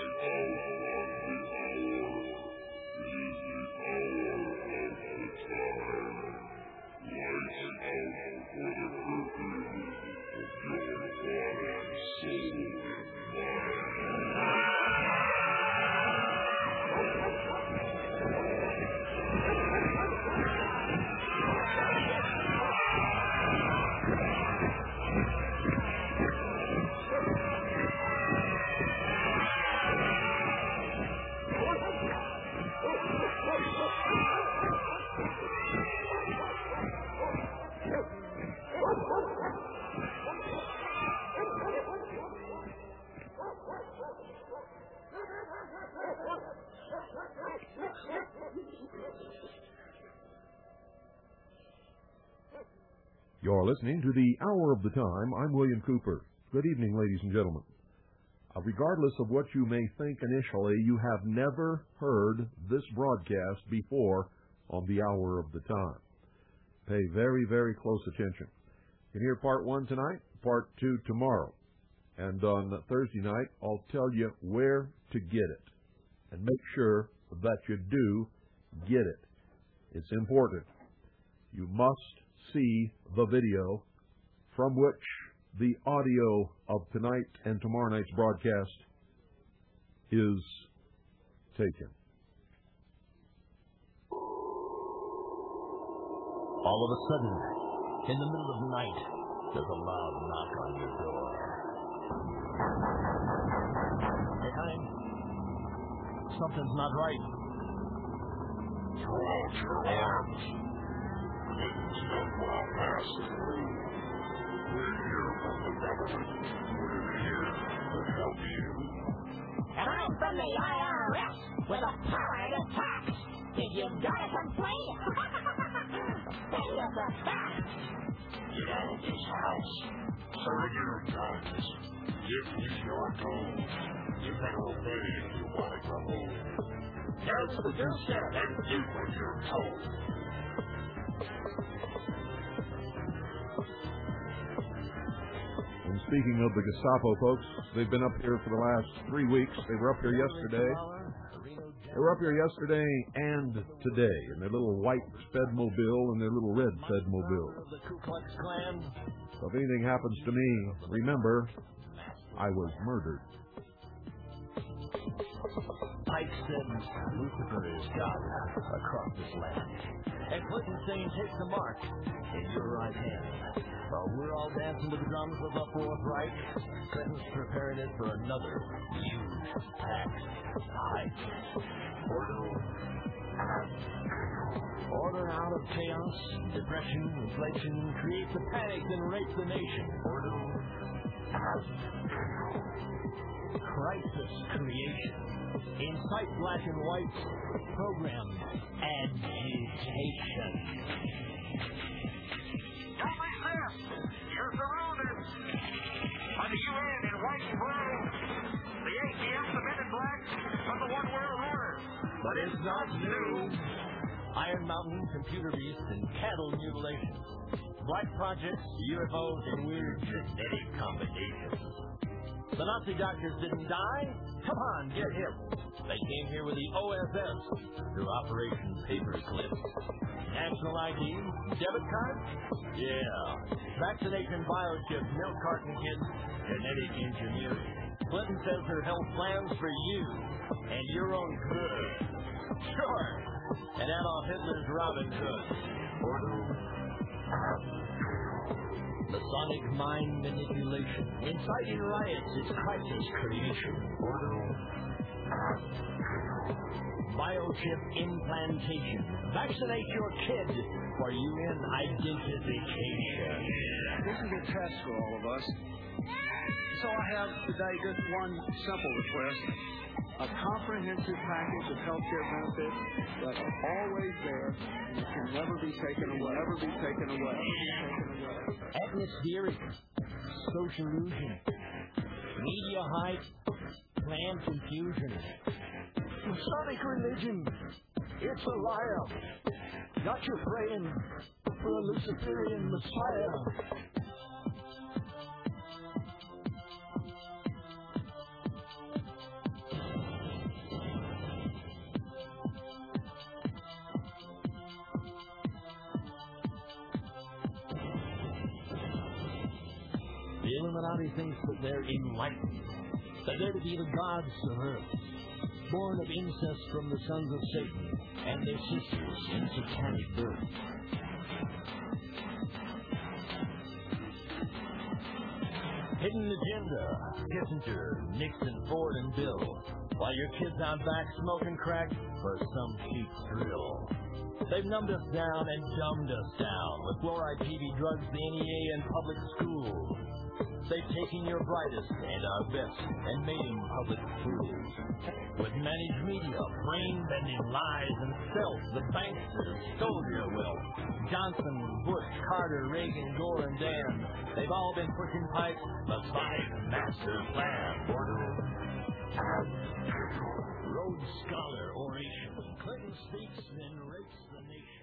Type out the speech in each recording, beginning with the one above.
You're listening to the Hour of the Time. I'm William Cooper. Good evening, ladies and gentlemen. Regardless of what you may think initially, you have never heard this broadcast before on the Hour of the Time. Pay very, very close attention. You can hear part 1 tonight, part 2 tomorrow. And on Thursday night, I'll tell you where to get it. And make sure that you do get it. It's important. You must see the video from which the audio of tonight and tomorrow night's broadcast is taken. All of a sudden, in the middle of the night, there's a loud knock on your door. Hey, honey, something's not right. Throw out your arms. It's not my master. We're here from the government. We're here to help you. And I'm from the IRS with a power to tax. If you got a complaint, send us a fax. Get out of this house. Serve your guns. Give me your gold. You can obey if you want to go home. That's the producer. And do what you're told. And speaking of the Gestapo folks, they've been up here for the last 3 weeks. They were up here yesterday. And today in their little white Spedmobile and their little red Spedmobile. So if anything happens to me, remember, I was murdered. Pike said Lucifer is God across this land. And Clinton's saying take the mark in your right hand. While we're all dancing to the drums of the Fourth Reich, Clinton's preparing it for another huge tax hike. Order out of chaos, depression, inflation, create the panic and rape the nation. Crisis creation. Incite black and white. Program agitation. Don't resist! You're surrounded! By the UN in white and blue, the ATF, the men in black, of the One World Order. But it's not new. Iron Mountain, computer beasts, and cattle mutilations. Black projects, UFOs, and weird genetic combinations. The Nazi doctors didn't die? Come on, get hip. They came here with the OSS through Operation Paperclip. National ID? Debit card? Yeah. Vaccination biochip, milk carton kits, genetic engineering. Clinton says her health plans for you and your own good. Sure. And Adolf Hitler's Robin Hood. Masonic mind manipulation. Inciting riots is crisis creation. Biochip implantation. Vaccinate your kid for UN identification. This is a test for all of us. So I have today just one simple request. A comprehensive package of health care benefits that are always there and can never be taken away. Atmospheric, social illusion, media hype, plant confusion. Masonic religion, it's a liar. Not your praying for a Luciferian Messiah. Illuminati thinks that they're enlightened, that they're to be the gods of earth, born of incest from the sons of Satan and their sisters in satanic birth. Hidden agenda, Kissinger, Nixon, Ford, and Bill, while your kids out back smoking crack for some cheap thrill. They've numbed us down and dumbed us down with fluoride, TV, drugs, the NEA, and public schools. They've taken your brightest and our best and made them public fools. With managed media, brain-bending lies and stealth, the banksters stole your wealth. Johnson, Bush, Carter, Reagan, Gore, and Dan, they've all been pushing pipes beside the master plan. Rhodes Scholar oration. Clinton speaks, then rapes the nation.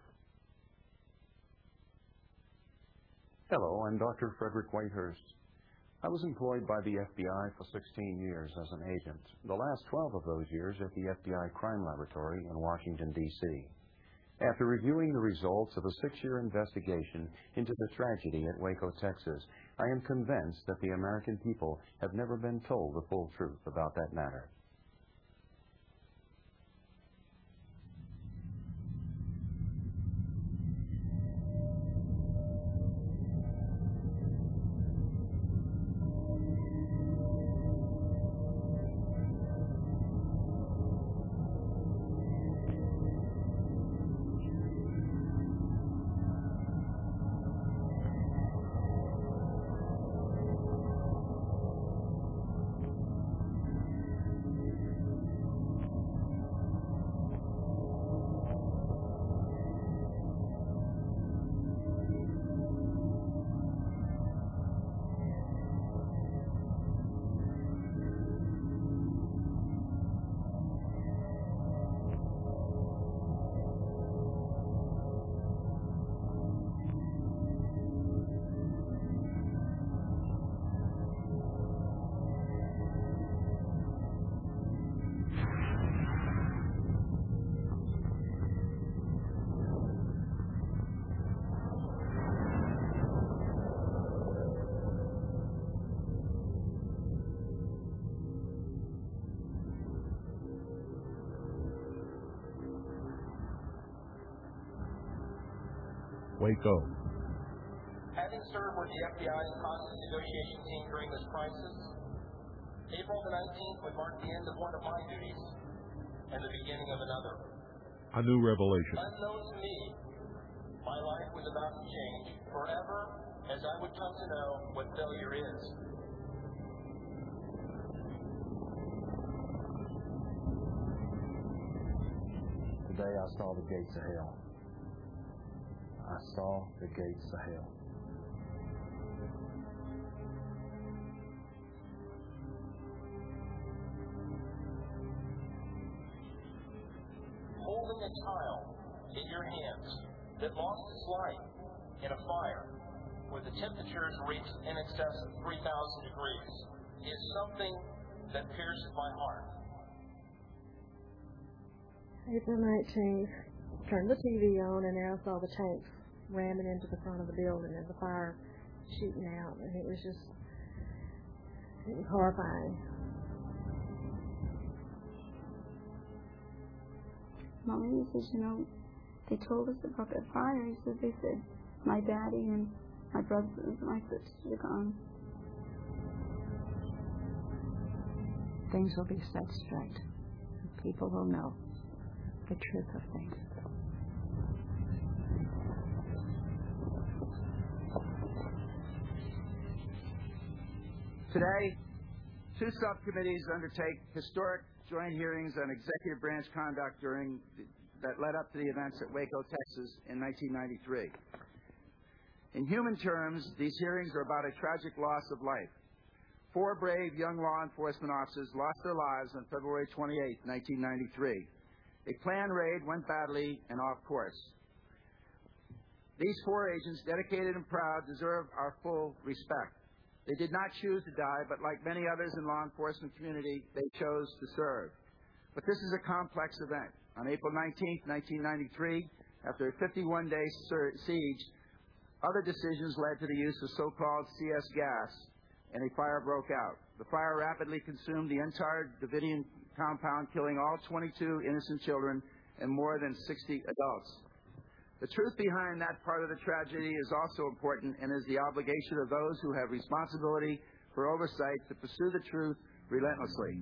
Hello, I'm Dr. Frederick Whitehurst. I was employed by the FBI for 16 years as an agent, the last 12 of those years at the FBI Crime Laboratory in Washington, D.C. After reviewing the results of a 6-year investigation into the tragedy at Waco, Texas, I am convinced that the American people have never been told the full truth about that matter. Waco. Having served with the FBI's hostage negotiation team during this crisis, April the 19th would mark the end of one of my duties and the beginning of another. A new revelation. Unknown to me, my life was about to change forever as I would come to know what failure is. Today I saw the gates of hell. I saw the gates of hell. Holding a child in your hands that lost its life in a fire where the temperatures reached in excess of 3,000 degrees is something that pierces my heart. April 19th, turned the TV on and now saw the tanks ramming into the front of the building and the fire shooting out, and it was horrifying. Mommy says, they told us about that fire. He said, they said my daddy and my brothers and my sisters are gone. Things will be set straight. People will know the truth of things. Today, two subcommittees undertake historic joint hearings on executive branch conduct that led up to the events at Waco, Texas in 1993. In human terms, these hearings are about a tragic loss of life. 4 brave young law enforcement officers lost their lives on February 28, 1993. A planned raid went badly and off course. These 4 agents, dedicated and proud, deserve our full respect. They did not choose to die, but like many others in law enforcement community, they chose to serve. But this is a complex event. On April 19, 1993, after a 51-day siege, Other decisions led to the use of so-called CS gas, and a fire broke out. The fire rapidly consumed the entire Davidian compound, killing all 22 innocent children and more than 60 adults. The truth behind that part of the tragedy is also important and is the obligation of those who have responsibility for oversight to pursue the truth relentlessly.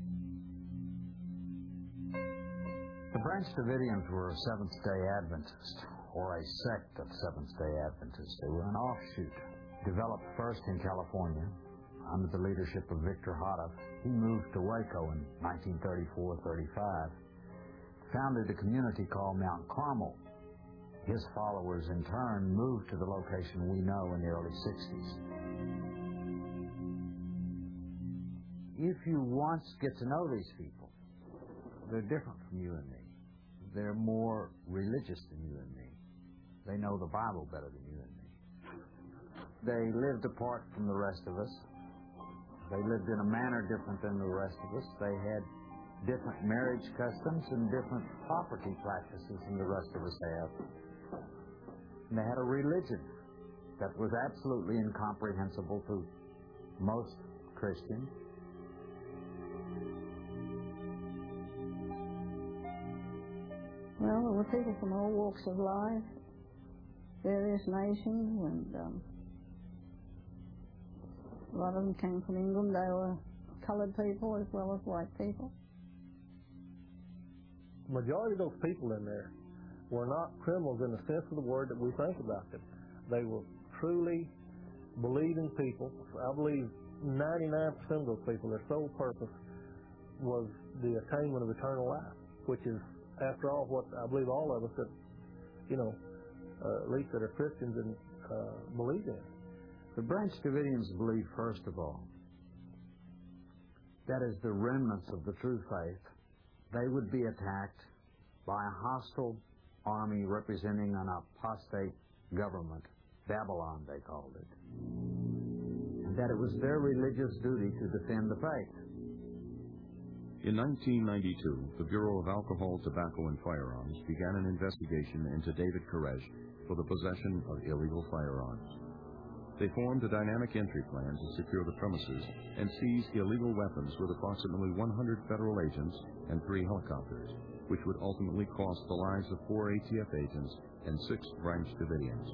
The Branch Davidians were a Seventh-day Adventist, or a sect of Seventh-day Adventists. They were an offshoot, developed first in California under the leadership of Victor Houteff. He moved to Waco in 1934-35, founded a community called Mount Carmel. His followers, in turn, moved to the location we know in the early 60s. If you once get to know these people, they're different from you and me. They're more religious than you and me. They know the Bible better than you and me. They lived apart from the rest of us. They lived in a manner different than the rest of us. They had different marriage customs and different property practices than the rest of us have. And they had a religion that was absolutely incomprehensible to most Christians. Well, there were people from all walks of life, various nations, and a lot of them came from England. They were colored people as well as white people. The majority of those people in there were not criminals in the sense of the word that we think about them. They were truly believing people. I believe 99% of those people, their sole purpose was the attainment of eternal life, which is, after all, what I believe all of us that, at least that are Christians and believe in. The Branch Davidians believe, first of all, that as the remnants of the true faith, they would be attacked by a hostile army representing an apostate government. Babylon, they called it. And that it was their religious duty to defend the faith. In 1992, the Bureau of Alcohol, Tobacco, and Firearms began an investigation into David Koresh for the possession of illegal firearms. They formed a dynamic entry plan to secure the premises and seize illegal weapons with approximately 100 federal agents and 3 helicopters, which would ultimately cost the lives of 4 ATF agents and 6 Branch Davidians.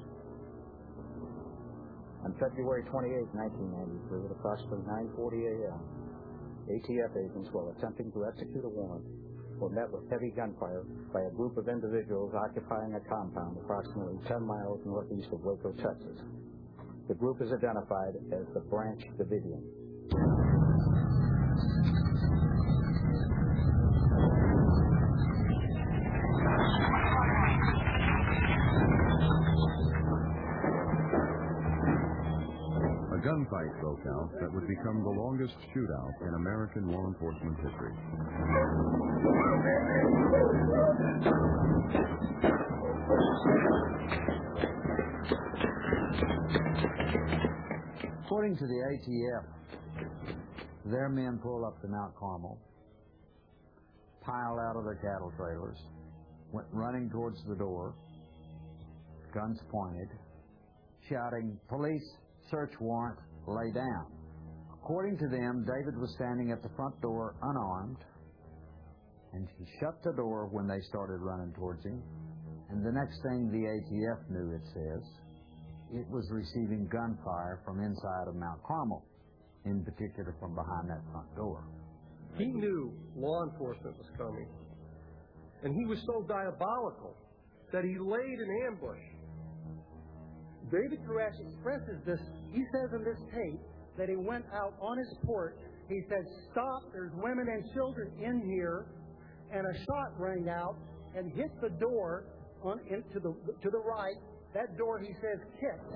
On February 28, 1993, at approximately 9:40 a.m., ATF agents, while attempting to execute a warrant, were met with heavy gunfire by a group of individuals occupying a compound approximately 10 miles northeast of Waco, Texas. The group is identified as the Branch Davidian. A gunfight broke out that would become the longest shootout in American law enforcement history. According to the ATF, their men pulled up to Mount Carmel, piled out of their cattle trailers, went running towards the door, guns pointed, shouting, "Police, search warrant, lay down." According to them, David was standing at the front door unarmed, and he shut the door when they started running towards him. And the next thing the ATF knew, it says, it was receiving gunfire from inside of Mount Carmel, in particular from behind that front door. He knew law enforcement was coming, and he was so diabolical that he laid an ambush. David Koresh expresses this. He says in this tape that he went out on his porch. He said, "Stop, there's women and children in here," and a shot rang out and hit the door to the right. That door, he says, kicked.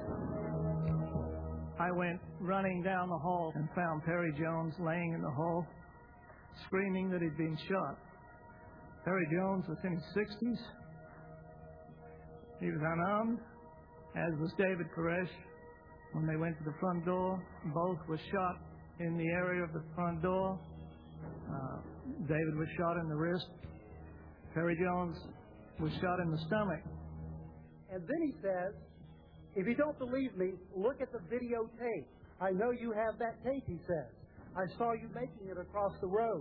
I went running down the hall and found Perry Jones laying in the hall, screaming that he'd been shot. Perry Jones was in his 60s. He was unarmed, as was David Koresh. When they went to the front door, both were shot in the area of the front door. David was shot in the wrist. Perry Jones was shot in the stomach. And then he says, If you don't believe me, look at the videotape. I know you have that tape, he says. I saw you making it across the road.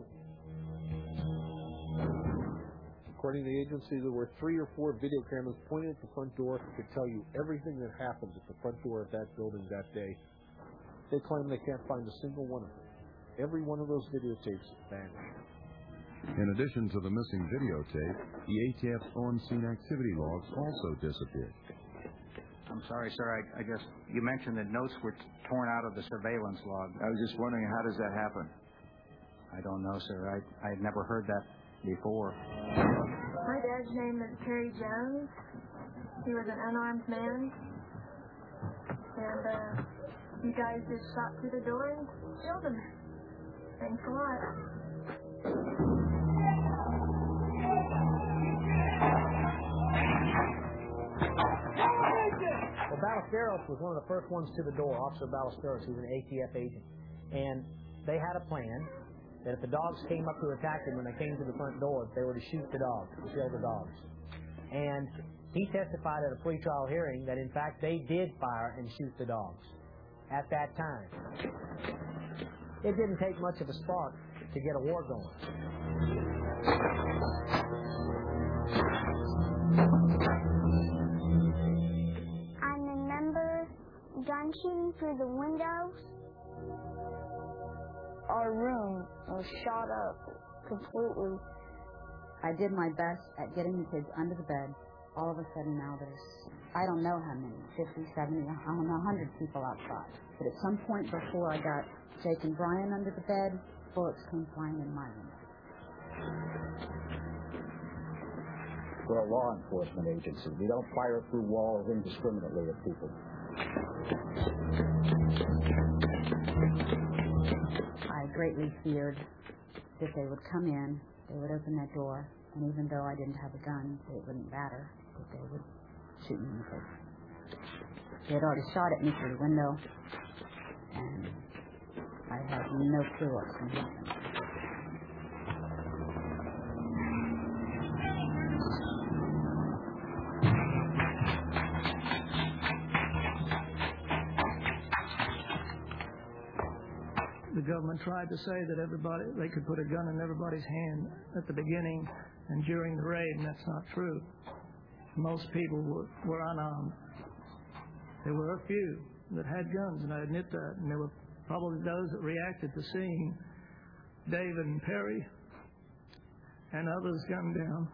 According to the agency, there were 3 or 4 video cameras pointed at the front door to tell you everything that happened at the front door of that building that day. They claim they can't find a single one of them. Every one of those videotapes vanished. In addition to the missing videotape, the ATF's on-scene activity logs also disappeared. I'm sorry, sir. I guess you mentioned that notes were torn out of the surveillance log. I was just wondering, how does that happen? I don't know, sir. I had never heard that before. My dad's name is Perry Jones. He was an unarmed man. And you guys just shot through the door and killed him. Thanks a lot. Well, Ballesteros was one of the first ones to the door, Officer Ballesteros. He was an ATF agent. And they had a plan that if the dogs came up to attack them when they came to the front door, they were to shoot the dogs, to kill the dogs. And he testified at a pretrial hearing that, in fact, they did fire and shoot the dogs at that time. It didn't take much of a spark to get a war going. I remember gun shooting through the windows. Our room was shot up completely. I did my best at getting the kids under the bed. All of a sudden now there's, I don't know how many, 50, 70, I don't know, 100 people outside. But at some point before I got Jake and Brian under the bed, bullets came flying in my room. We're a law enforcement agency. We don't fire through walls indiscriminately at people. I greatly feared that they would come in, they would open that door, and even though I didn't have a gun, it wouldn't matter, that they would shoot me in the face. They had already shot at me through the window, and I had no clue what was going to happen. The government tried to say that they could put a gun in everybody's hand at the beginning and during the raid, and that's not true. Most people were unarmed. There were a few that had guns, and I admit that, and there were probably those that reacted to seeing David and Perry and others gunned down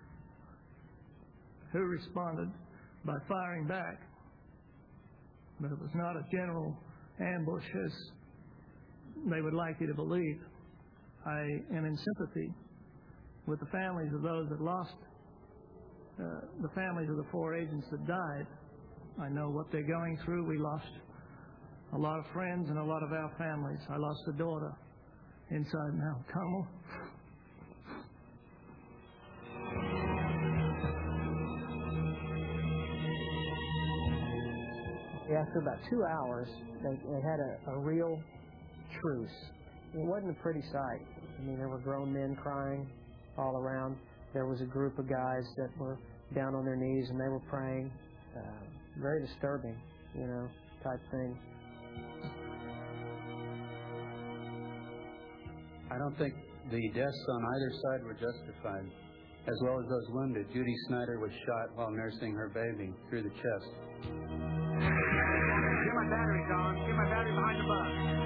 who responded by firing back. But it was not a general ambush as they would like you to believe. I am in sympathy with the families of those that lost, the families of the 4 agents that died. I know what they're going through. We lost a lot of friends and a lot of our families. I lost a daughter inside Mount Carmel. After about 2 hours, they had a real truce. It wasn't a pretty sight. I mean, there were grown men crying all around. There was a group of guys that were down on their knees and they were praying. Very disturbing, type thing. I don't think the deaths on either side were justified, as well as those wounded. Judy Snyder was shot while nursing her baby through the chest. Get my batteries on. Get my battery behind the bus.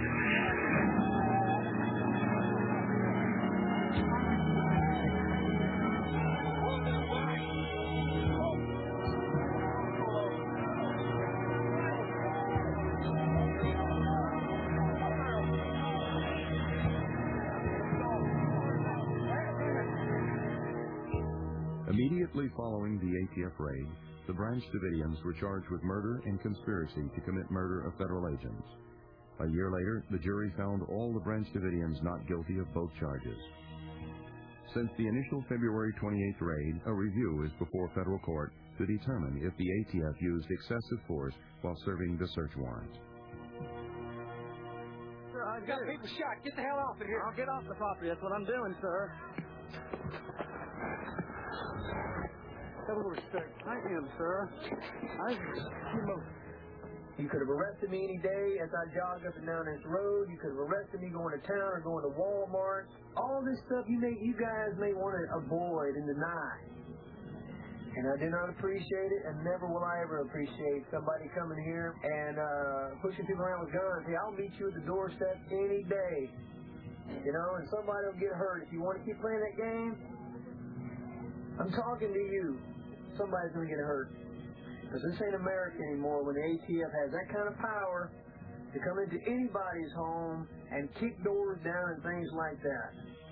Immediately following the ATF raid, the Branch Davidians were charged with murder and conspiracy to commit murder of federal agents. A year later, the jury found all the Branch Davidians not guilty of both charges. Since the initial February 28th raid, a review is before federal court to determine if the ATF used excessive force while serving the search warrant. Sir, I've got people shot. Get the hell off of here. I'll get off the property. That's what I'm doing, sir. Have a little respect. I am, sir. You could have arrested me any day as I jogged up and down this road. You could have arrested me going to town or going to Walmart. All this stuff you guys may want to avoid and deny. And I do not appreciate it, and never will I ever appreciate somebody coming here and pushing people around with guns. Hey, I'll meet you at the doorstep any day. You know, and somebody will get hurt. If you want to keep playing that game, I'm talking to you. Somebody's going to get hurt. Because this ain't America anymore when the ATF has that kind of power to come into anybody's home and kick doors down and things like that.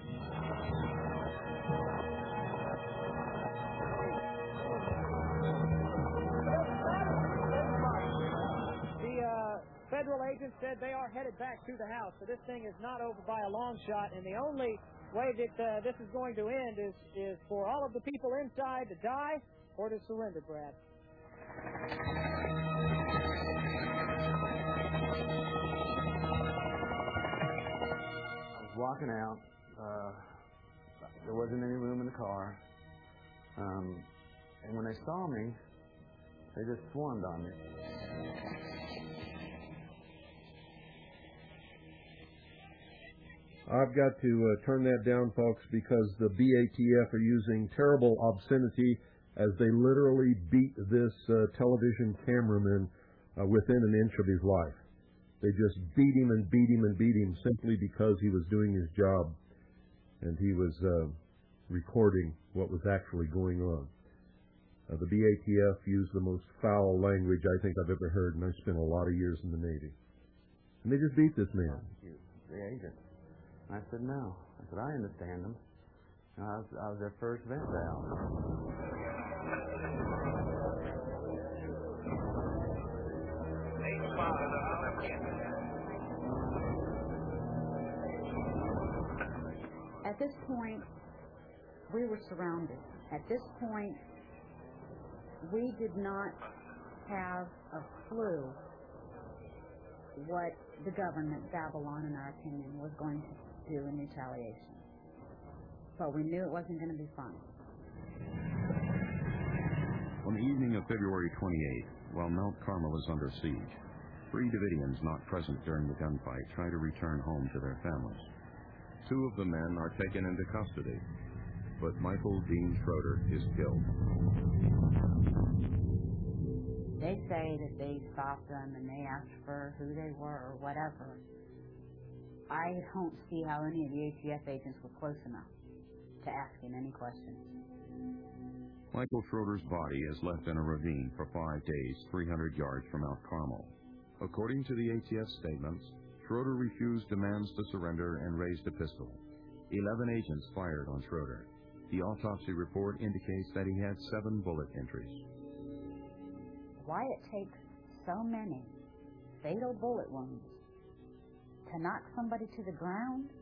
The federal agents said they are headed back to the house, so this thing is not over by a long shot, and the only way that this is going to end is for all of the people inside to die or to surrender, Brad. I was walking out. There wasn't any room in the car. And when they saw me, they just swarmed on me. I've got to turn that down, folks, because the BATF are using terrible obscenity as they literally beat this television cameraman within an inch of his life. They just beat him and beat him and beat him simply because he was doing his job and he was recording what was actually going on. The BATF used the most foul language I think I've ever heard, and I spent a lot of years in the Navy. And they just beat this man. The agent. I said, no. I said, I understand them. I was their first vent valve. At this point, we were surrounded. At this point, we did not have a clue what the government, Babylon, in our opinion, was going to do in retaliation. But we knew it wasn't going to be fun. On the evening of February 28th, while Mount Carmel is under siege, 3 Davidians not present during the gunfight try to return home to their families. 2 of the men are taken into custody, but Michael Dean Schroeder is killed. They say that they stopped them and they asked for who they were or whatever. I don't see how any of the ATF agents were close enough to ask him any questions. Michael Schroeder's body is left in a ravine for 5 days, 300 yards from Mount Carmel. According to the ATF statements, Schroeder refused demands to surrender and raised a pistol. 11 agents fired on Schroeder. The autopsy report indicates that he had 7 bullet entries. Why it takes so many fatal bullet wounds to knock somebody to the ground?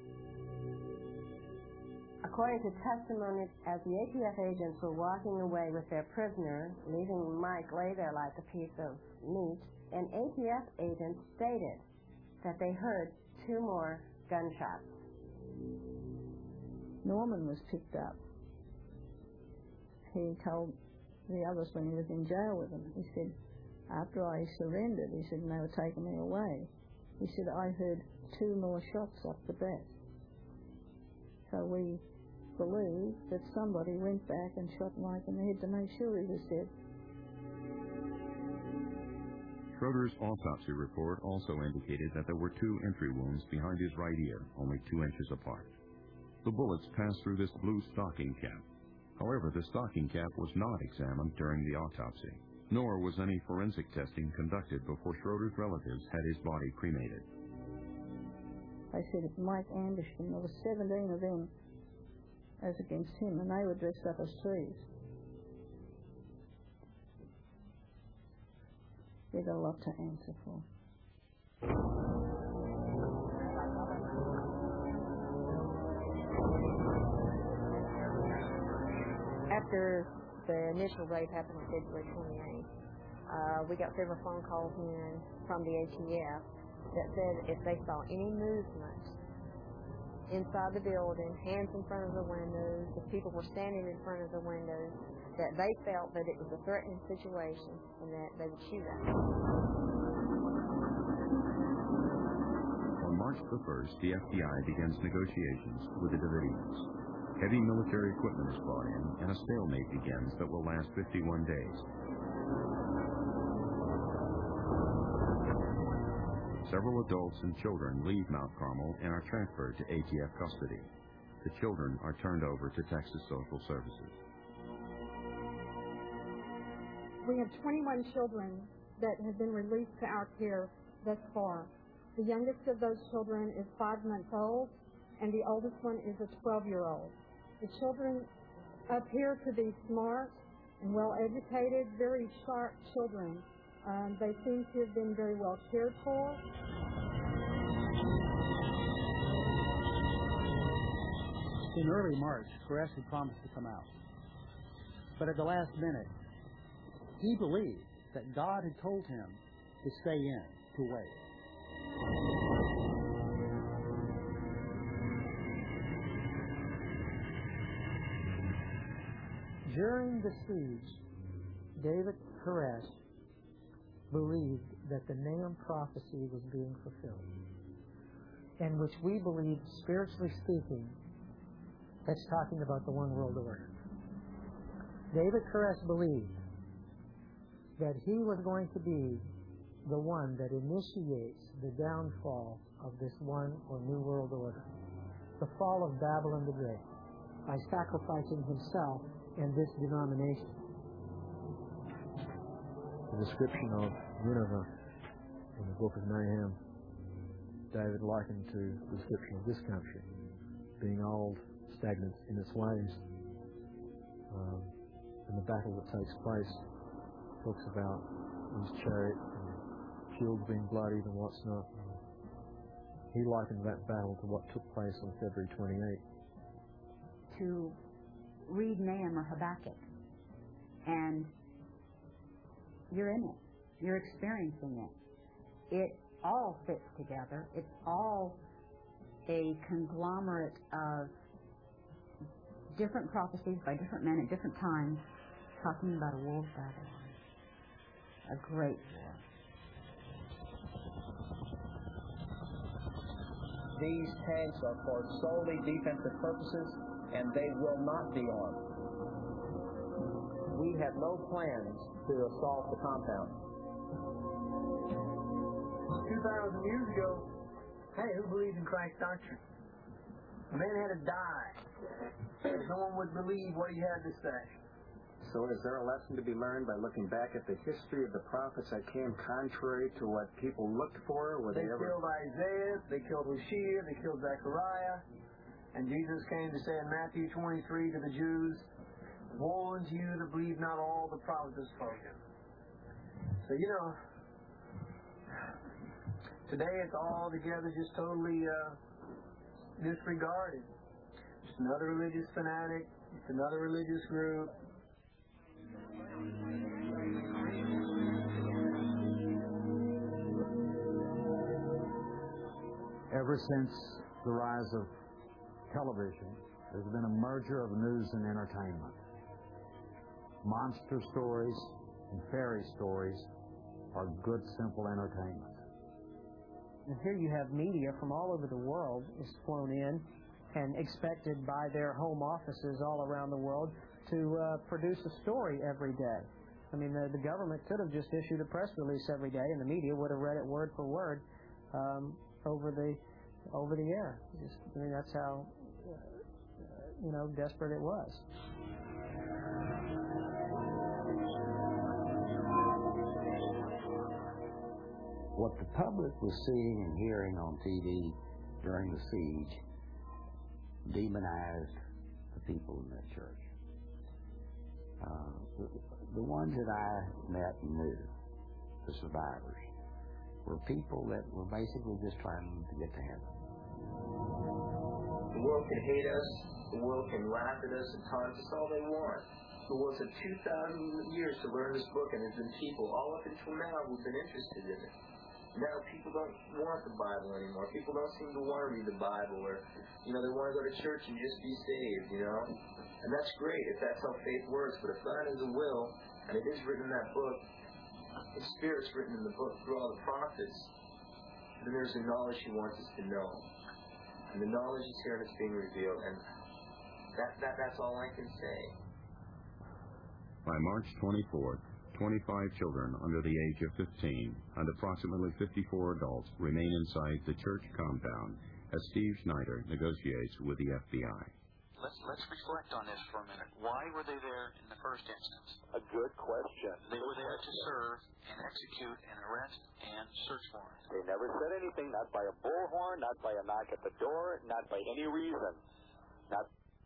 According to testimony, as the ATF agents were walking away with their prisoner, leaving Mike lay there like a piece of meat, an ATF agent stated that they heard 2 more gunshots. Norman was picked up. He told the others when he was in jail with them, he said, after I surrendered, he said, and they were taking me away, he said, I heard 2 more shots off the bat. So we believe that somebody went back and shot Mike in the head to make sure he was dead. Schroeder's autopsy report also indicated that there were 2 entry wounds behind his right ear, only 2 inches apart. The bullets passed through this blue stocking cap. However, the stocking cap was not examined during the autopsy, nor was any forensic testing conducted before Schroeder's relatives had his body cremated. They said it's Mike Anderson. There were 17 of them as against him, and they were dressed up as thieves. They've got a lot to answer for. After the initial rape happened on February 28th, we got several phone calls in from the ATF that said if they saw any movement inside the building, hands in front of the windows, if people were standing in front of the windows, that they felt that it was a threatening situation and that they would shoot at them. On March the 1st, the FBI begins negotiations with the Davidians. Heavy military equipment is brought in, and a stalemate begins that will last 51 days. Several adults and children leave Mount Carmel and are transferred to ATF custody. The children are turned over to Texas Social Services. We have 21 children that have been released to our care thus far. The youngest of those children is 5 months old, and the oldest one is a 12-year-old. The children appear to be smart and well-educated, very sharp children. They seem to have been very well cared for. In early March, Koresh had promised to come out. But at the last minute, he believed that God had told him to stay in, to wait. During the siege, David Koresh believed that the Nahum prophecy was being fulfilled, and which we believe, spiritually speaking, that's talking about the one world order. David Koresh believed that he was going to be the one that initiates the downfall of this one or new world order, the fall of Babylon the Great, by sacrificing himself and this denomination. The description of Nineveh in the book of Nahum, David likened to the description of this country, being old, stagnant in its ways. And the battle that takes place talks about his chariot and shields being bloodied and what's not. He likened that battle to what took place on February 28th. To read Nahum or Habakkuk, and you're in it. You're experiencing it. It all fits together. It's all a conglomerate of different prophecies by different men at different times, talking about a world battle, a great war. These tanks are for solely defensive purposes, and they will not be armed. We have no plans to assault the compound. 2,000 years ago, hey, who believed in Christ's doctrine? A man had to die. No one would believe what he had to say. So is there a lesson to be learned by looking back at the history of the prophets that came contrary to what people looked for? They killed Isaiah, they killed Hosea, they killed Zechariah, and Jesus came to say in Matthew 23 to the Jews, "Woe unto you that believe not all the prophets have spoken." So, today it's all together just totally disregarded. Just another religious fanatic, just another religious group. Ever since the rise of television, there's been a merger of news and entertainment. Monster stories and fairy stories are good, simple entertainment. And here you have media from all over the world is flown in and expected by their home offices all around the world to produce a story every day. I mean, the government could have just issued a press release every day, and the media would have read it word for word over the air. That's how desperate it was. What the public was seeing and hearing on TV during the siege demonized the people in that church. The ones that I met and knew, the survivors, were people that were basically just trying to get to heaven. The world can hate us, the world can laugh at us and taunt us all they want. The world took 2,000 years to learn this book, and there's been people all up until now who've been interested in it. Now people don't want the Bible anymore. People don't seem to want to read the Bible, or, they want to go to church and just be saved, And that's great if that's how faith works, but if God is a will, and it is written in that book, the Spirit's written in the book through all the prophets, then there's a knowledge He wants us to know. And the knowledge is here and it's being revealed, and that's all I can say. By March 24th, 25 children under the age of 15 and approximately 54 adults remain inside the church compound as Steve Snyder negotiates with the FBI. Let's reflect on this for a minute. Why were they there in the first instance? A good question. They were there to serve and execute an arrest and search warrant. They never said anything, not by a bullhorn, not by a knock at the door, not by any reason. Not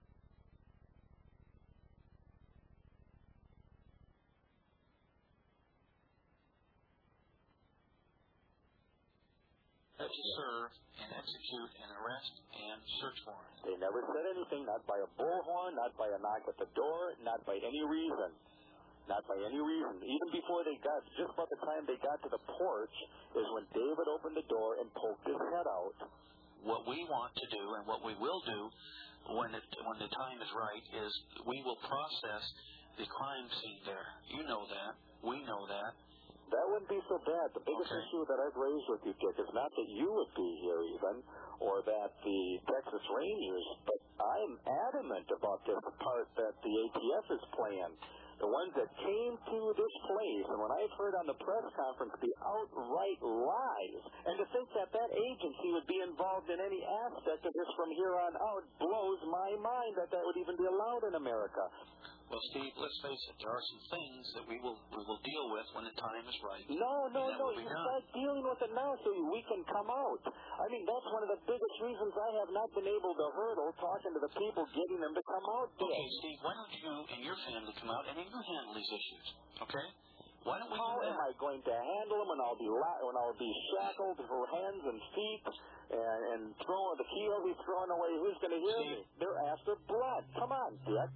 to serve and execute an arrest and search warrant. They never said anything, not by a bullhorn, not by a knock at the door, not by any reason. Not by any reason. Even before they got, just about the time they got to the porch, is when David opened the door and poked his head out. What we want to do and what we will do when the time is right is we will process the crime scene there. You know that. We know that. That wouldn't be so bad. The biggest issue that I've raised with you, Dick, is not that you would be here even, or that the Texas Rangers, but I'm adamant about this part that the ATF is playing. The ones that came to this place, and when I've heard on the press conference the outright lies, and to think that that agency would be involved in any aspect of this from here on out blows my mind that would even be allowed in America. Well, Steve, let's face it. There are some things that we will deal with when the time is right. No. You start dealing with it now so we can come out. I mean, that's one of the biggest reasons I have not been able to hurdle talking to the people, getting them to come out. Okay, Steve, why don't you and your family come out and then you handle these issues, okay? Why don't we do that? How am I going to handle them when I'll be shackled for hands and feet and throwing the key will be thrown away? Who's going to hear me? They're after blood. Come on, Dick.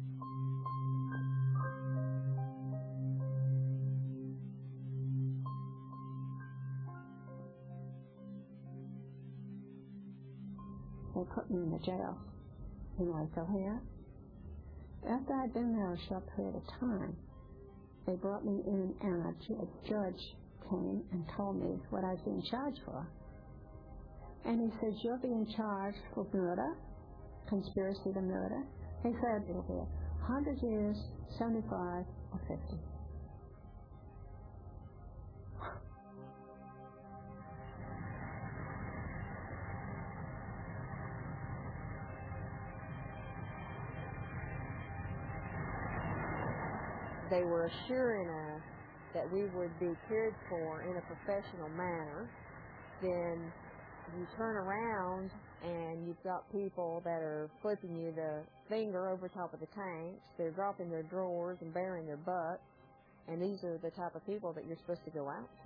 They put me in the jail in Waco here. After I'd been there a short period of time, they brought me in and a judge came and told me what I was being charged for. And he said, you're being charged for murder, conspiracy to murder. He said, it'll be 100 years, 75, or 50. They were assuring us that we would be cared for in a professional manner. Then you turn around and you've got people that are flipping you the finger over top of the tanks. They're dropping their drawers and baring their butts. And these are the type of people that you're supposed to go out to.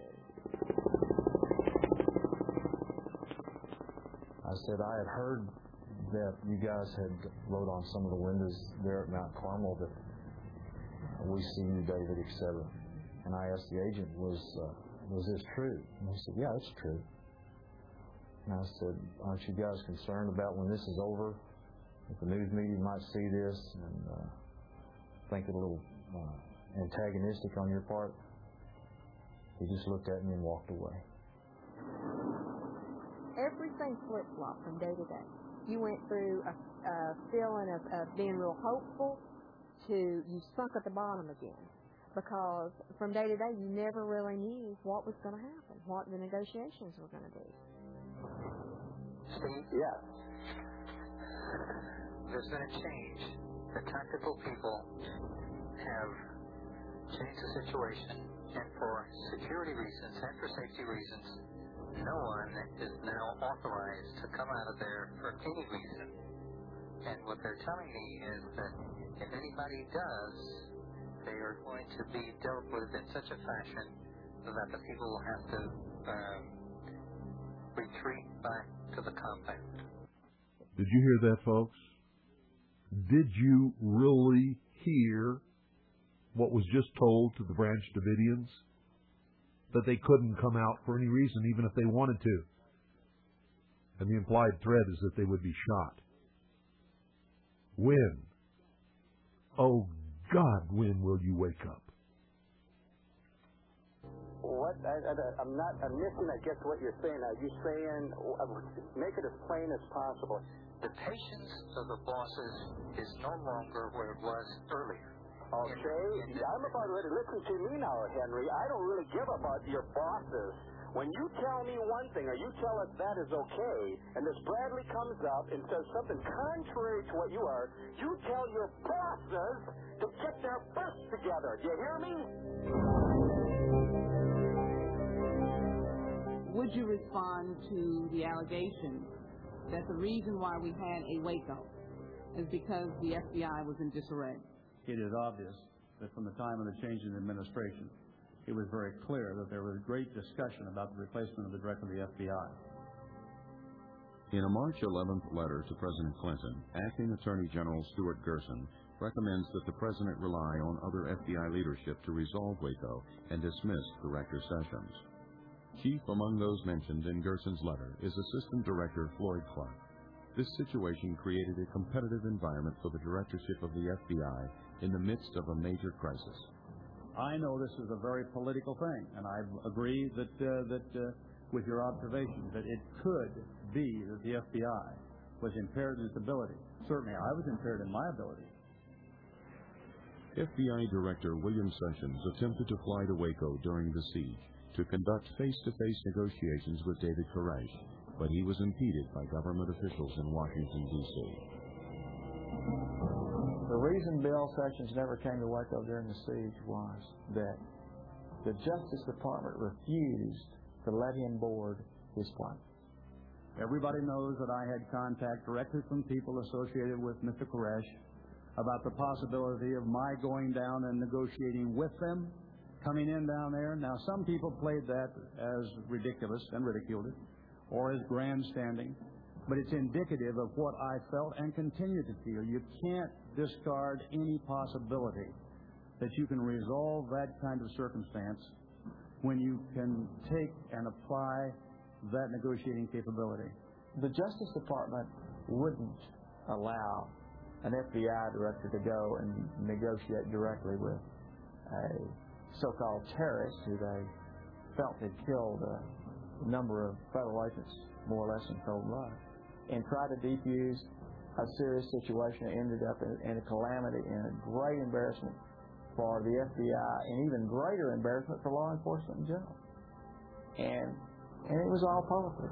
I said I had heard that you guys had wrote on some of the windows there at Mount Carmel that we see you, David, etc. And I asked the agent, was this true? And he said, yeah, it's true. And I said, aren't you guys concerned about when this is over, if the news media might see this and think it a little antagonistic on your part? He just looked at me and walked away. Everything flip-flopped from day to day. You went through a feeling of being real hopeful to you sunk at the bottom again. Because from day to day, you never really knew what was going to happen, what the negotiations were going to be. Steve? Yeah. There's been a change. The tactical people have changed the situation, and for security reasons and for safety reasons, no one is now authorized to come out of there for any reason. And what they're telling me is that if anybody does, they are going to be dealt with in such a fashion that the people will have to retreat back to the compound. Did you hear that, folks? Did you really hear what was just told to the Branch Davidians? that they couldn't come out for any reason, even if they wanted to. And the implied threat is that they would be shot. When? Oh, God, when will you wake up? What? I'm missing, I guess, what you're saying. Are you saying, make it as plain as possible? The patience of the bosses is no longer where it was earlier. Okay, I'm about ready. Listen to me now, Henry. I don't really give about your bosses. When you tell me one thing, or you tell us that is okay, and this Bradley comes up and says something contrary to what you are, you tell your bosses to get their butts together. Do you hear me? Would you respond to the allegation that the reason why we had a Waco is because the FBI was in disarray? It is obvious that from the time of the change in administration, it was very clear that there was great discussion about the replacement of the director of the FBI. In a March 11th letter to President Clinton, Acting Attorney General Stuart Gerson recommends that the President rely on other FBI leadership to resolve Waco and dismiss Director Sessions. Chief among those mentioned in Gerson's letter is Assistant Director Floyd Clark. This situation created a competitive environment for the directorship of the FBI in the midst of a major crisis. I know this is a very political thing, and I agree that with your observation that it could be that the FBI was impaired in its ability. Certainly, I was impaired in my ability. FBI Director William Sessions attempted to fly to Waco during the siege to conduct face-to-face negotiations with David Koresh, but he was impeded by government officials in Washington, D.C. The reason Bill Sessions never came to Waco during the siege was that the Justice Department refused to let him board his plane. Everybody knows that I had contact directly from people associated with Mr. Koresh about the possibility of my going down and negotiating with them, coming in down there. Now, some people played that as ridiculous and ridiculed it, or as grandstanding, but it's indicative of what I felt and continue to feel. You can't discard any possibility that you can resolve that kind of circumstance when you can take and apply that negotiating capability. The Justice Department wouldn't allow an FBI director to go and negotiate directly with a so-called terrorist who they felt had killed a number of federal agents, more or less in cold blood, and try to defuse a serious situation that ended up in a calamity and a great embarrassment for the FBI and even greater embarrassment for law enforcement in general. And it was all politics.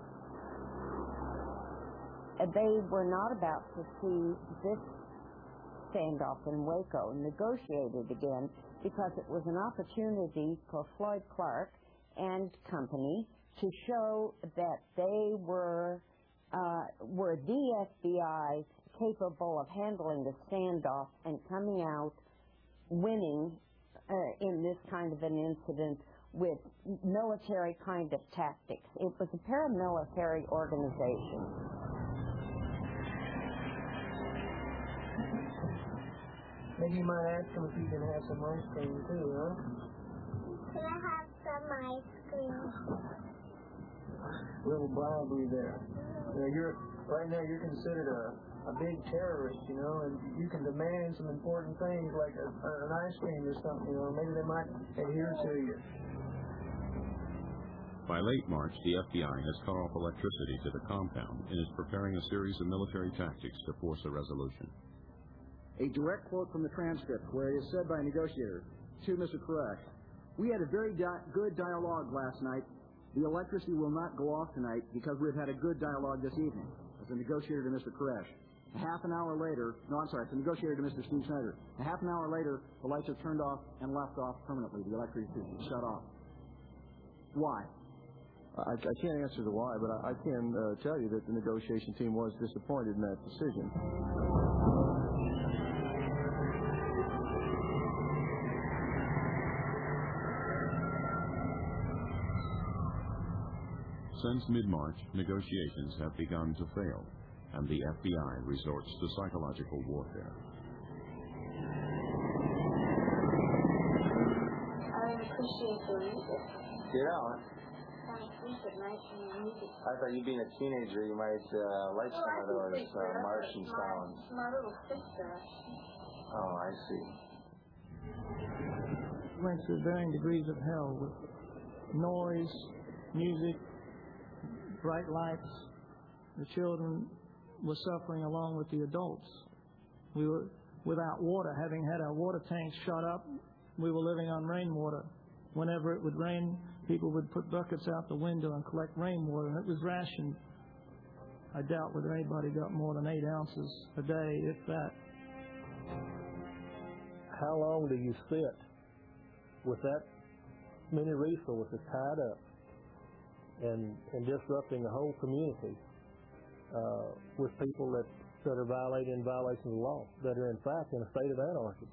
They were not about to see this standoff in Waco negotiated again because it was an opportunity for Floyd Clark and company to show that they were the FBI capable of handling the standoff and coming out winning in this kind of an incident with military kind of tactics. It was a paramilitary organization. Maybe you might ask him if he can have some ice cream too, huh? Can I have some ice cream? Little bribery there. Right now you're considered a big terrorist, you know, and you can demand some important things like an ice cream or something, you know, maybe they might adhere to you. By late March, the FBI has cut off electricity to the compound and is preparing a series of military tactics to force a resolution. A direct quote from the transcript where it is said by a negotiator to Mr. Koresh, "We had a very good dialogue last night. The electricity will not go off tonight because we've had a good dialogue this evening." As a negotiator to Mr. Koresh. A half an hour later, it's a negotiator to Mr. Steve Snyder. A half an hour later, the lights are turned off and left off permanently. The electricity is shut off. Why? I can't answer the why, but I can tell you that the negotiation team was disappointed in that decision. Since mid-March, negotiations have begun to fail, and the FBI resorts to psychological warfare. I appreciate the reason. Yeah. I thought you being a teenager, you might like some of those Martian sounds. My little sister. Oh, I see. Went through varying degrees of hell with noise, music, bright lights. The children were suffering along with the adults. We were without water, having had our water tanks shut up. We were living on rainwater. Whenever it would rain, people would put buckets out the window and collect rainwater, and it was rationed. I doubt whether anybody got more than 8 ounces a day, if that. How long do you sit with that many resources tied up and disrupting the whole community with people that are violating violations of the law, that are in fact in a state of anarchy?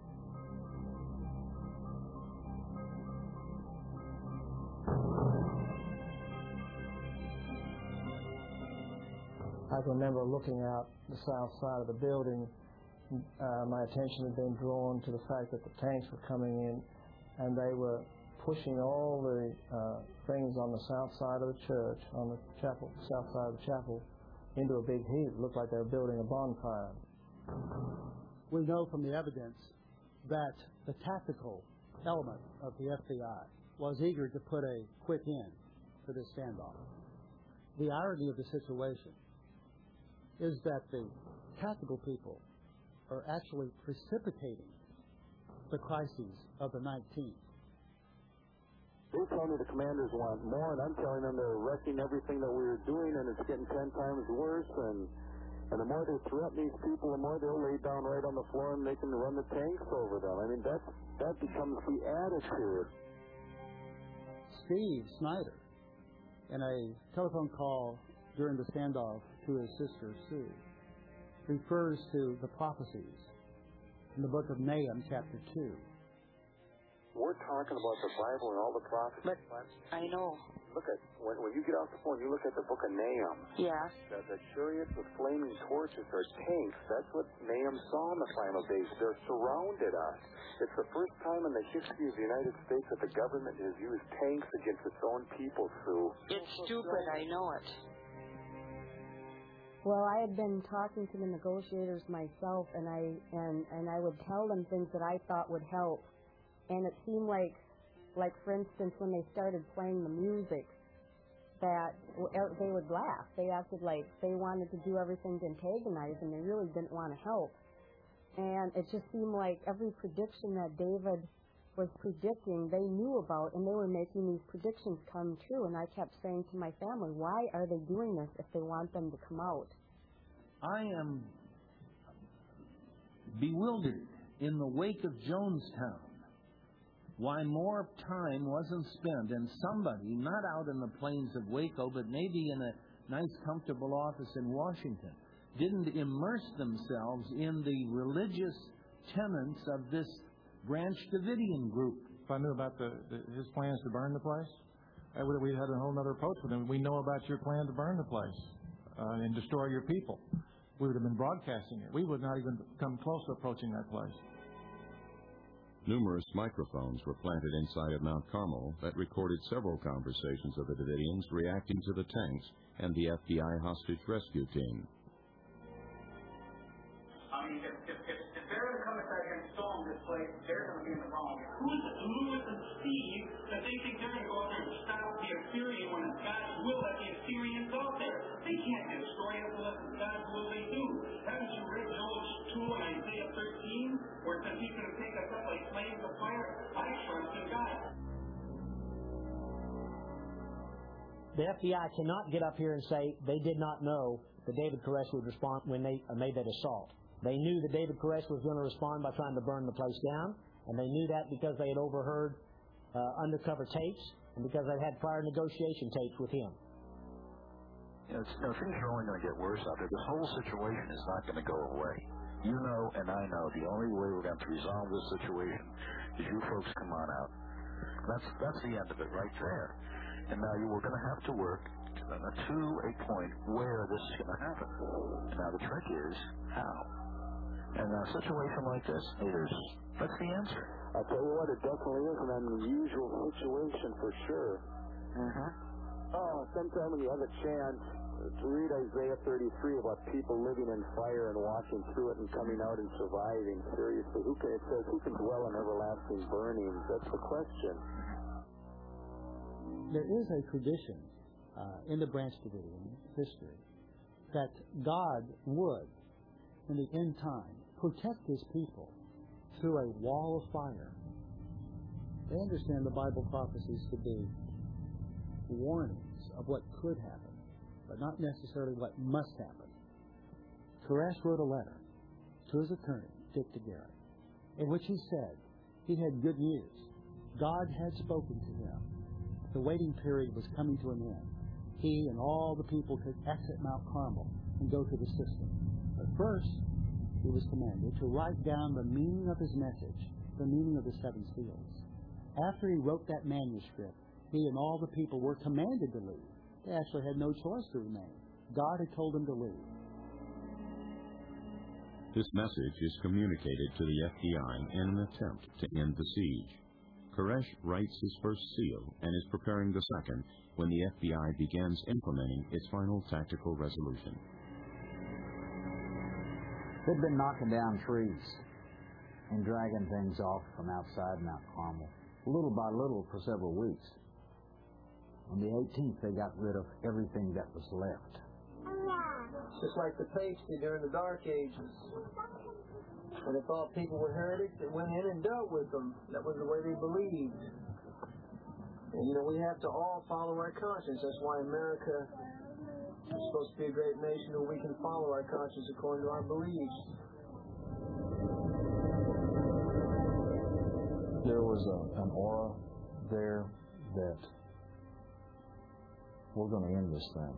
I can remember looking out the south side of the building. My attention had been drawn to the fact that the tanks were coming in, and they were pushing all the things on the south side of the church, on the chapel, south side of the chapel, into a big heap. It looked like they were building a bonfire. We know from the evidence that the tactical element of the FBI was eager to put a quick end to this standoff. The irony of the situation is that the tactical people are actually precipitating the crises of the 19th. They tell me the commanders want more, and I'm telling them they're wrecking everything that we were doing, and it's getting 10 times worse, and the more they threaten these people, the more they'll lay down right on the floor and they can run the tanks over them. I mean, that becomes the attitude. Steve Snyder, in a telephone call during the standoff to his sister Sue, refers to the prophecies in the book of Nahum, chapter 2. We're talking about the Bible and all the prophecies. But I know. Look at, when you get off the phone, you look at the book of Nahum. Yeah. The chariots with flaming torches are tanks. That's what Nahum saw in the final days. They're surrounded us. It's the first time in the history of the United States that the government has used tanks against its own people, Sue. It's stupid, I know it. Well, I had been talking to the negotiators myself, and I would tell them things that I thought would help. And it seemed like for instance, when they started playing the music, that they would laugh. They acted like they wanted to do everything to antagonize, and they really didn't want to help. And it just seemed like every prediction that David was predicting, they knew about, and they were making these predictions come true. And I kept saying to my family, why are they doing this if they want them to come out? I am bewildered in the wake of Jonestown why more time wasn't spent, and somebody, not out in the plains of Waco, but maybe in a nice, comfortable office in Washington, didn't immerse themselves in the religious tenets of this Branch Davidian group. If I knew about his plans to burn the place, we had a whole other approach with him. We know about your plan to burn the place and destroy your people. We would have been broadcasting it. We would not even come close to approaching that place. Numerous microphones were planted inside of Mount Carmel that recorded several conversations of the Davidians reacting to the tanks and the FBI hostage rescue team. I mean, if they're going to come attack and storm this place, they're going to be in the wrong. Who's Lewis and Steve that they think they're going to go out there and stop the Assyrian when it's God's will that the Assyrians out there? They can't destroy us unless it's God's will they do. Haven't you read Joel 2 and Isaiah 13, where it says he's going to take us up like flames of fire? I trust in God. The FBI cannot get up here and say they did not know that David Koresh would respond when they made that assault. They knew that David Koresh was going to respond by trying to burn the place down, and they knew that because they had overheard undercover tapes and because they had prior negotiation tapes with him. Things are only going to get worse out there. This whole situation is not going to go away. You know and I know the only way we're going to resolve this situation is you folks come on out. That's the end of it right there. And now we're going to have to work to a point where this is going to happen. And now the trick is how. And a situation like this, that's the answer. I'll tell you what, it definitely is an unusual situation situation for sure. Oh, sometime when you have a chance to read Isaiah 33 about people living in fire and walking through it and coming out and surviving. Seriously, it says, who can dwell in everlasting burnings? That's the question. There is a tradition in the Branch Davidian history that God would, in the end time, protect His people through a wall of fire. They understand the Bible prophecies to be warnings of what could happen, but not necessarily what must happen. Koresh wrote a letter to his attorney, Dick DeGarrett, in which he said he had good news. God had spoken to him. The waiting period was coming to an end. He and all the people could exit Mount Carmel and go to the system. But first, he was commanded to write down the meaning of his message, the meaning of the seven seals. After he wrote that manuscript, he and all the people were commanded to leave. They actually had no choice to remain. God had told them to leave. This message is communicated to the FBI in an attempt to end the siege. Koresh writes his first seal and is preparing the second when the FBI begins implementing its final tactical resolution. They'd been knocking down trees and dragging things off from outside Mount Carmel, little by little for several weeks. On the 18th, they got rid of everything that was left. Just like the Papacy did during the Dark Ages. When they thought people were heretics, they went in and dealt with them. That was the way they believed. And, we have to all follow our conscience. That's why America is supposed to be a great nation where we can follow our conscience according to our beliefs. There was an aura there that we're going to end this thing.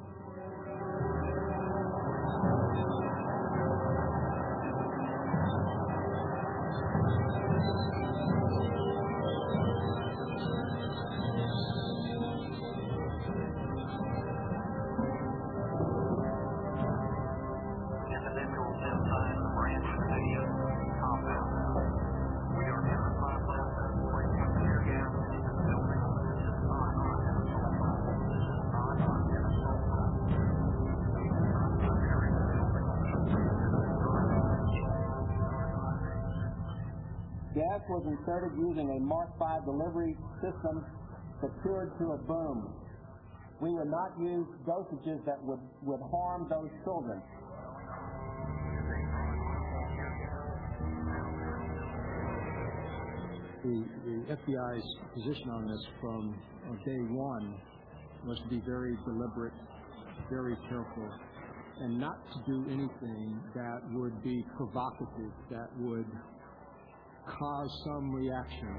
Gas was inserted using a Mark V delivery system secured to a boom. We would not use dosages that would harm those children. The FBI's position on this from day one was to be very deliberate, very careful, and not to do anything that would be provocative, that would cause some reaction.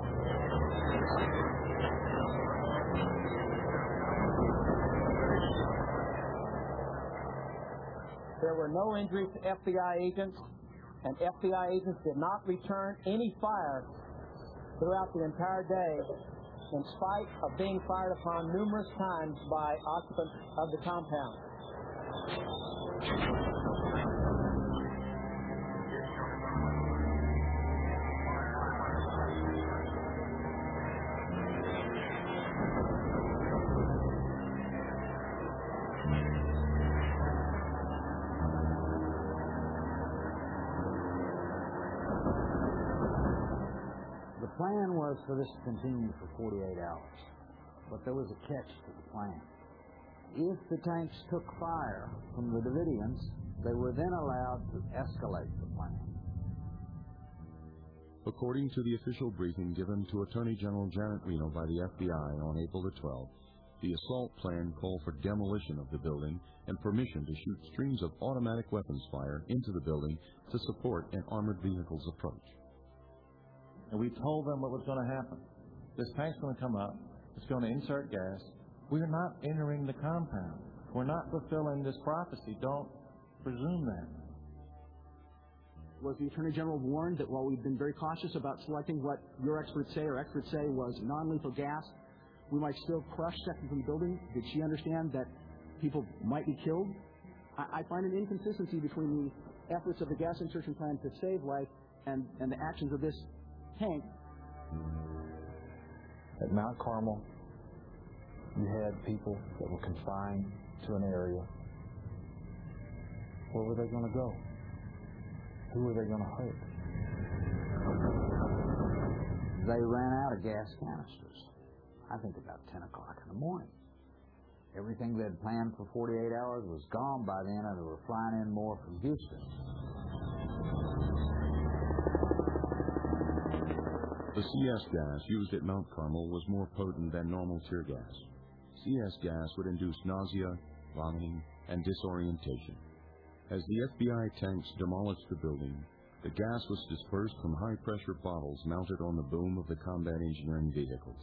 There were no injuries to FBI agents, and FBI agents did not return any fire throughout the entire day, in spite of being fired upon numerous times by occupants of the compound. The plan was for this to continue for 48 hours, but there was a catch to the plan. If the tanks took fire from the Davidians, they were then allowed to escalate the plan. According to the official briefing given to Attorney General Janet Reno by the FBI on April the 12th, the assault plan called for demolition of the building and permission to shoot streams of automatic weapons fire into the building to support an armored vehicle's approach. And we told them what was going to happen. This tank's going to come up. It's going to insert gas. We're not entering the compound. We're not fulfilling this prophecy. Don't presume that. Was the Attorney General warned that while we've been very cautious about selecting what your experts say or experts say was non-lethal gas, we might still crush sections of the building? Did she understand that people might be killed? I find an inconsistency between the efforts of the gas insertion plan to save life and the actions of this tank. At Mount Carmel, you had people that were confined to an area. Where were they going to go? Who were they going to hurt? They ran out of gas canisters, I think about 10 o'clock in the morning. Everything they had planned for 48 hours was gone by then, and they were flying in more from Houston. The CS gas used at Mount Carmel was more potent than normal tear gas. CS gas would induce nausea, vomiting, and disorientation. As the FBI tanks demolished the building, the gas was dispersed from high-pressure bottles mounted on the boom of the combat engineering vehicles.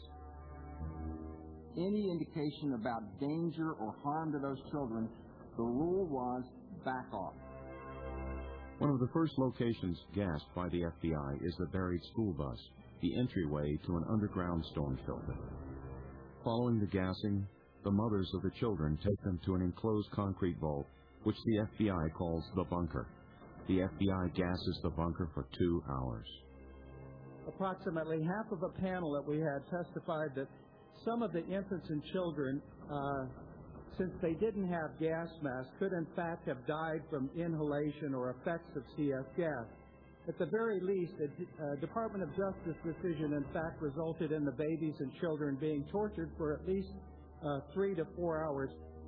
Any indication about danger or harm to those children, the rule was back off. One of the first locations gassed by the FBI is the buried school bus, the entryway to an underground storm shelter. Following the gassing, the mothers of the children take them to an enclosed concrete vault, which the FBI calls the bunker. The FBI gasses the bunker for 2 hours. Approximately half of a panel that we had testified that some of the infants and children, since they didn't have gas masks, could in fact have died from inhalation or effects of CS gas. At the very least, a Department of Justice decision in fact resulted in the babies and children being tortured for at least 3 to 4 hours.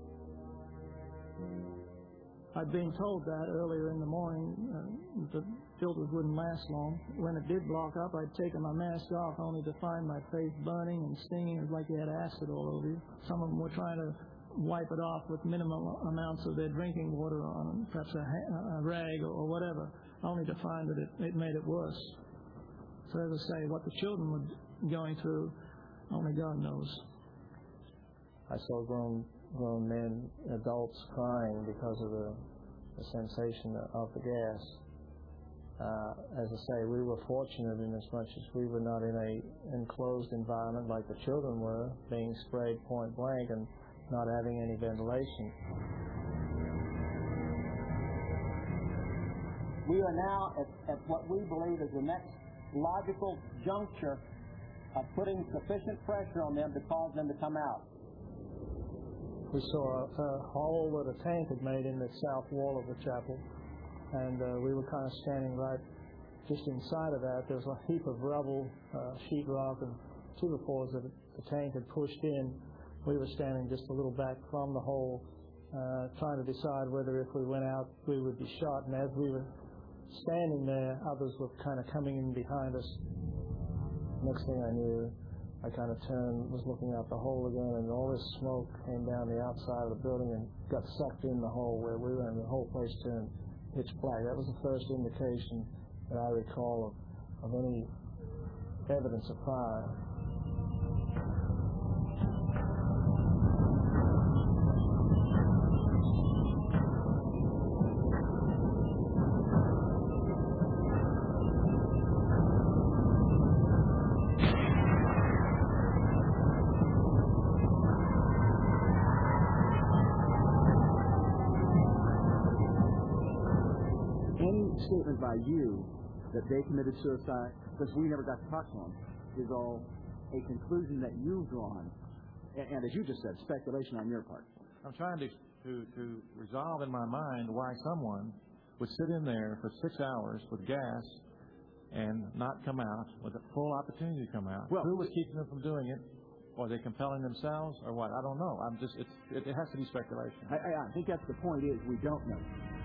I'd been told that earlier in the morning. The filters wouldn't last long. When it did block up, I'd taken my mask off only to find my face burning and stinging. It was like you had acid all over you. Some of them were trying to wipe it off with minimal amounts of their drinking water on perhaps a rag or whatever, only to find that it made it worse. So as I say, what the children were going through, only God knows. I saw grown men, adults crying because of the sensation of the gas. As I say, we were fortunate in as much as we were not in an enclosed environment like the children were, being sprayed point blank and not having any ventilation. We are now at what we believe is the next logical juncture of putting sufficient pressure on them to cause them to come out. We saw a hole that a tank had made in the south wall of the chapel, and we were kind of standing right just inside of that. There was a heap of rubble, sheetrock, and two-by-fours that the tank had pushed in. We were standing just a little back from the hole, trying to decide whether if we went out we would be shot. And as we were standing there, others were kind of coming in behind us. Next thing I knew, I kind of turned, was looking out the hole again, and all this smoke came down the outside of the building and got sucked in the hole where we were, and the whole place turned pitch black. That was the first indication that I recall of any evidence of fire. Statement by you that they committed suicide, because we never got to talk to them, is all a conclusion that you've drawn, and as you just said, speculation on your part. I'm trying to resolve in my mind why someone would sit in there for 6 hours with gas and not come out with a full opportunity to come out. Well, who was keeping them from doing it? Or are they compelling themselves, or what? I don't know. It has to be speculation. I think that's the point. Is we don't know.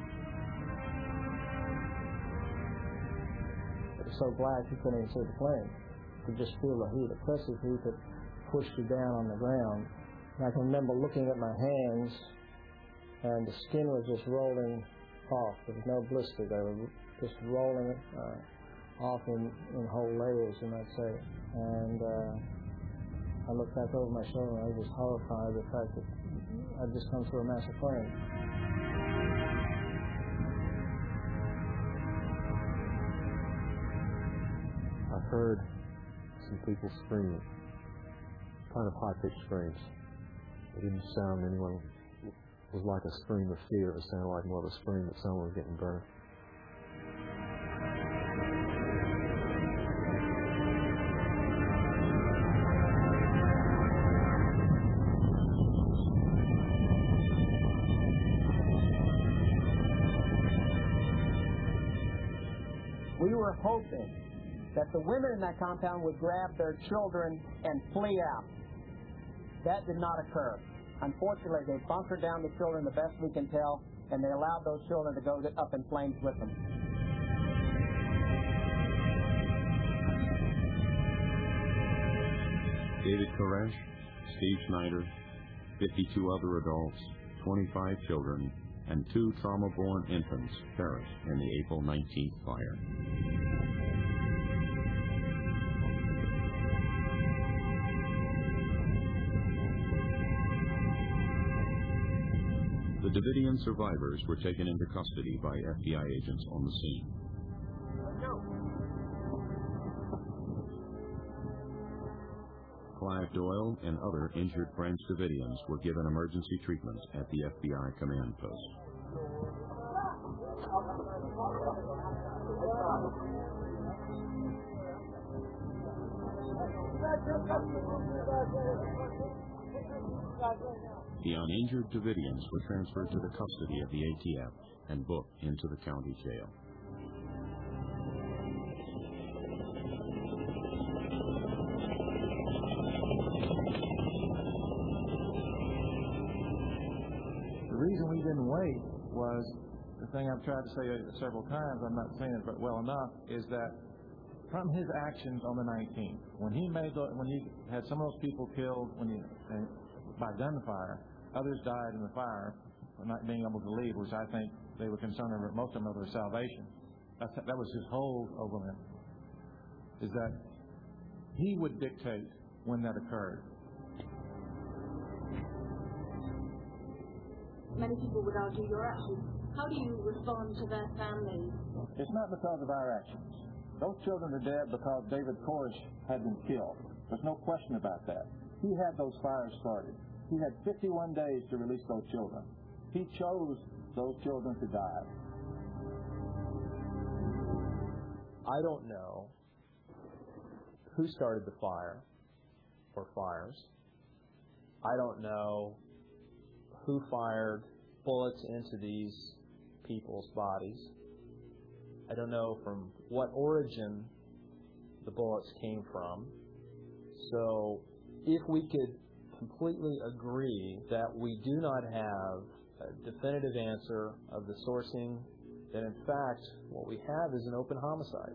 So black you couldn't even see the flame. You could just feel the heat, oppressive heat that pushed you down on the ground. And I can remember looking at my hands, and the skin was just rolling off. There was no blister. They were just rolling off in whole layers, you might say. And I looked back over my shoulder, and I was just horrified at the fact that I'd just come through a massive flame. I heard some people screaming, kind of high-pitched screams. It didn't sound anyone, it was like a scream of fear. It sounded like more of a scream that someone was getting burned. were hoping that the women in that compound would grab their children and flee out. That did not occur. Unfortunately, they bunkered down the children the best we can tell, and they allowed those children to go up in flames with them. David Koresh, Steve Snyder, 52 other adults, 25 children, and 2 trauma-born infants perished in the April 19th fire. The Davidian survivors were taken into custody by FBI agents on the scene. Clive Doyle and other injured Branch Davidians were given emergency treatment at the FBI command post. The uninjured Davidians were transferred to the custody of the ATF and booked into the county jail. The reason we didn't wait was the thing I've tried to say several times, I'm not saying it but well enough, is that from his actions on the 19th, when he had some of those people killed by gunfire, others died in the fire for not being able to leave, which I think they were concerned over, most of them, over their salvation. That was his whole overland, is that he would dictate when that occurred. Many people would argue your actions. How do you respond to their families? It's not because of our actions. Those children are dead because David Koresh had them killed. There's no question about that. He had those fires started. He had 51 days to release those children. He chose those children to die. I don't know who started the fire or fires. I don't know who fired bullets into these people's bodies. I don't know from what origin the bullets came from. So if we could completely agree that we do not have a definitive answer of the sourcing, then in fact what we have is an open homicide.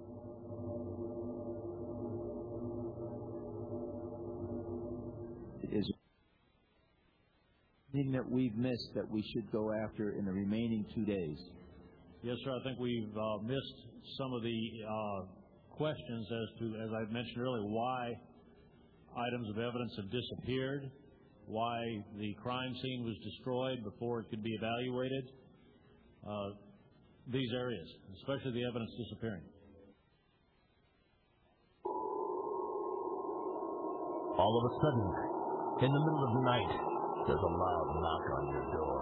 Is anything that we've missed that we should go after in the remaining 2 days? Yes, sir. I think we've missed some of the questions as I mentioned earlier, why items of evidence have disappeared, why the crime scene was destroyed before it could be evaluated. These areas, especially the evidence disappearing. All of a sudden, in the middle of the night, there's a loud knock on your door.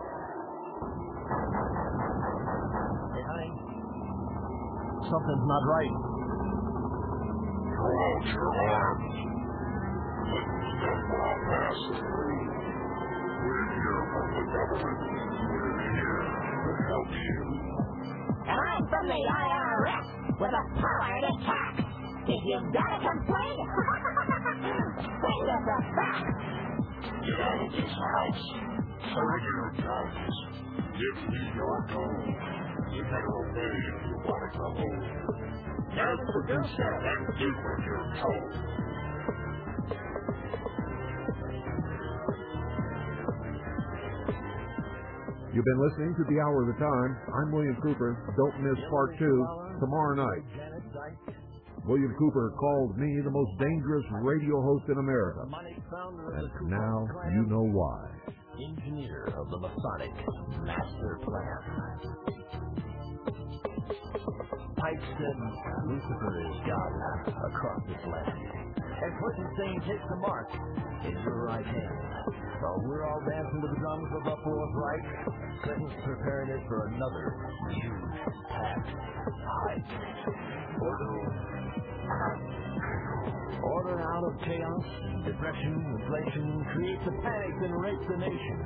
Hey, honey, something's not right. Throw out your arms. Let me step on past through. We're here from the government. We're here to help you. And I'm from the IRS with a power to tax. If you've got a complaint, send us a fax. Get out of this house. Serve your guns. Give me your gold. You better obey if you want to come home. Now produce that and do what you're told. You've been listening to The Hour of the Time. I'm William Cooper. Don't miss part 2 tomorrow night. William Cooper called me the most dangerous radio host in America. And now you know why. Engineer of the Masonic Master Plan. Pipes said Lucifer is God across this land. And Clinton saying take the mark in your right hand. While we're all dancing to the drums of the Fourth Reich, Clinton's preparing it for another huge packed hike. Bordeaux. Order out of chaos, depression, inflation, creates a panic and rapes the nation.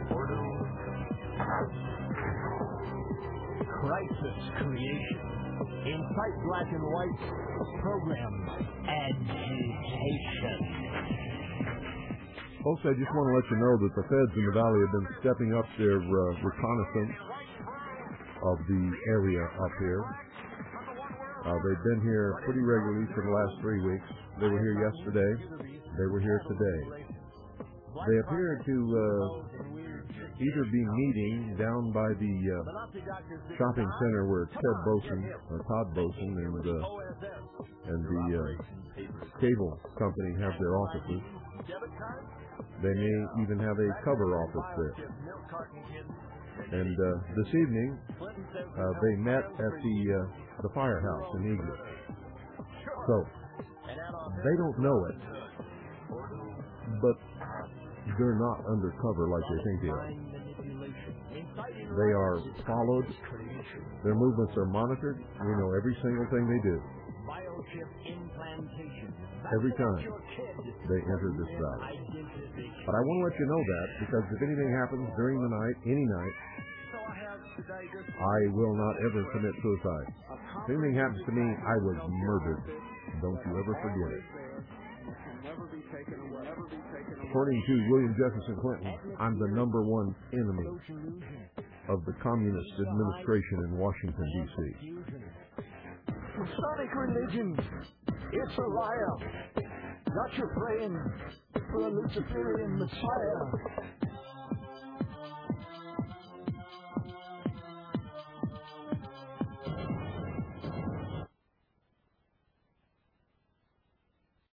Crisis creation. Incite black and white. Program agitation. Folks, I just want to let you know that the feds in the valley have been stepping up their reconnaissance of the area up here. They've been here pretty regularly for the last 3 weeks. They were here yesterday. They were here today. They appear to either be meeting down by the shopping center where Todd Boson and the cable company have their offices. They may even have a cover office there. And this evening, they met at the firehouse in Eagle. So, they don't know it, but they're not undercover like they think they are. They are followed. Their movements are monitored. We know every single thing they do. Every time they enter this valley. But I want to let you know that, because if anything happens during the night, any night, I will not ever commit suicide. If anything happens to me, I was murdered. Don't you ever forget it. According to William Jefferson Clinton, I'm the number one enemy of the communist administration in Washington, D.C. Masonic religion, it's a liar. Not your praying for a Luciferian Messiah.